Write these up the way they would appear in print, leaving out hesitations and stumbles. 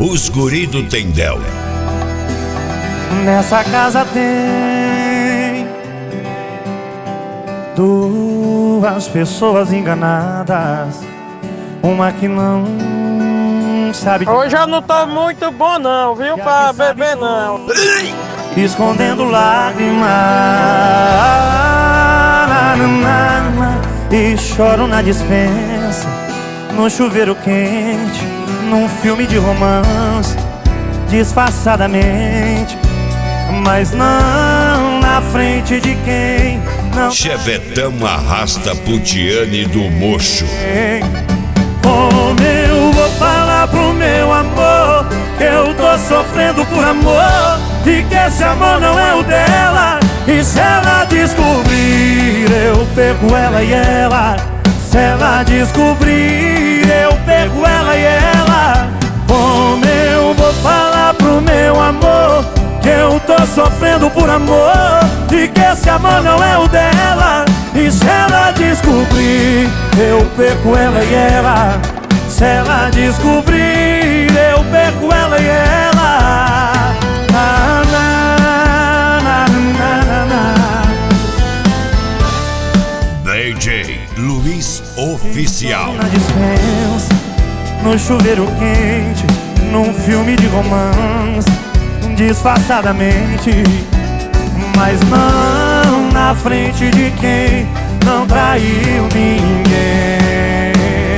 Os Guri do Tendel. Nessa casa tem duas pessoas enganadas, uma que não sabe. Hoje eu não tô muito bom não, viu, pra beber não. Escondendo lágrimas e choro na dispensa, no chuveiro quente, num filme de romance, disfarçadamente, mas não na frente de quem não. Chevetão arrasta Putiane do mocho. Como eu vou falar pro meu amor que eu tô sofrendo por amor e que esse amor não é o dela? E se ela descobrir, eu pego ela e ela. Se ela descobrir, eu pego ela e ela. Como eu vou falar pro meu amor que eu tô sofrendo por amor e que esse amor não é o dela? E se ela descobrir, eu perco ela e ela. Se ela descobrir, eu perco ela e ela. Na, na, na, na, na. DJ Luiz Oficial. Na dispensa, no chuveiro quente, num filme de romance, disfarçadamente, mas não na frente de quem não traiu ninguém.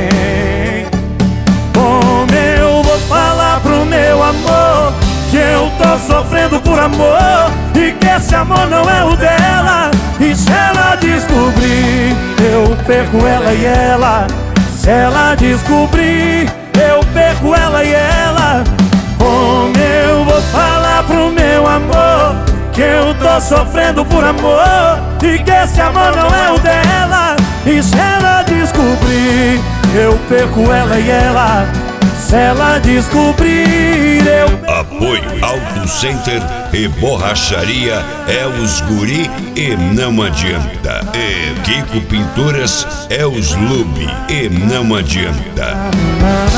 Como eu vou falar pro meu amor que eu tô sofrendo por amor e que esse amor não é o dela? E se ela descobrir, eu perco ela e ela. Se ela descobrir, eu perco ela e ela. Como eu vou falar pro meu amor que eu tô sofrendo por amor e que esse amor não é o dela? E se ela descobrir, eu perco ela e ela. Se ela descobrir, eu perco. Apoio Auto Center e Borracharia é os Guri e não adianta. E Kiko Pinturas é os Lube e não adianta.